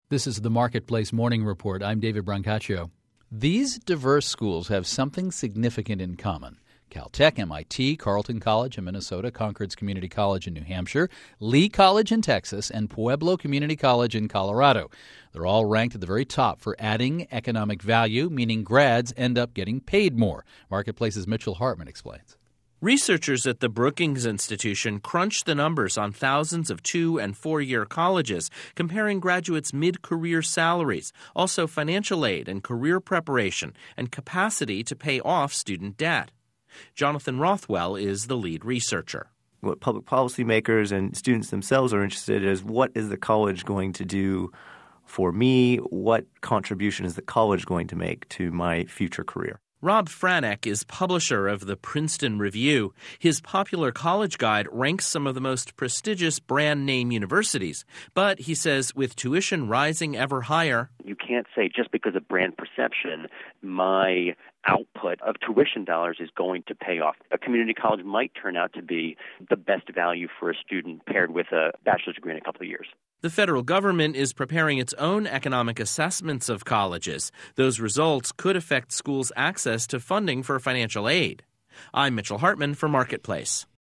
This is the Marketplace Morning Report. I'm David Brancaccio. These diverse schools have something significant in common. Caltech, MIT, Carleton College in Minnesota, Concord's Community College in New Hampshire, Lee College in Texas, and Pueblo Community College in Colorado. They're all ranked at the very top for adding economic value, meaning grads end up getting paid more. Marketplace's Mitchell Hartman explains. Researchers at the Brookings Institution crunched the numbers on thousands of 2- and 4-year colleges, comparing graduates' mid-career salaries, also financial aid and career preparation, and capacity to pay off student debt. Jonathan Rothwell is the lead researcher. What public policy makers and students themselves are interested in is what is the college going to do for me? What contribution is the college going to make to my future career? Rob Franek is publisher of the Princeton Review. His popular college guide ranks some of the most prestigious brand-name universities. But, he says, with tuition rising ever higher, you can't say just because of brand perception, my output of tuition dollars is going to pay off. A community college might turn out to be the best value for a student paired with a bachelor's degree in a couple of years. The federal government is preparing its own economic assessments of colleges. Those results could affect schools' access to funding for financial aid. I'm Mitchell Hartman for Marketplace.